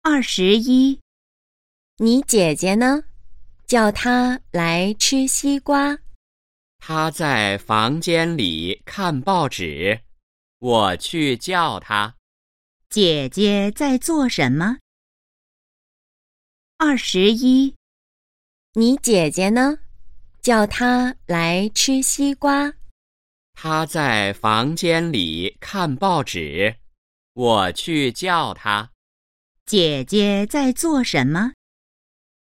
21，你姐姐呢？叫她来吃西瓜。 她在房间里看报纸，我去叫她。 姐姐在做什么？21，你姐姐呢？叫她来吃西瓜。 她在房间里看报纸，我去叫她。 姐姐在做什么？